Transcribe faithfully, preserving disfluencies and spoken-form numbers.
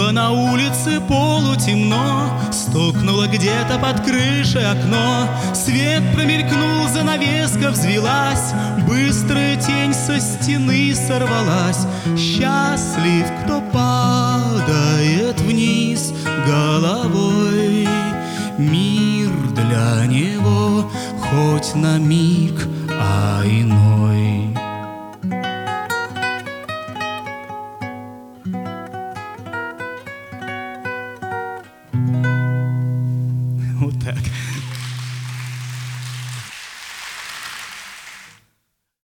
Было на улице полутемно, стукнуло где-то под крышей окно. Свет промелькнул, занавеска взвилась, быстрая тень со стены сорвалась. Счастлив, кто падает вниз головой, мир для него хоть на миг, а иной. Вот так.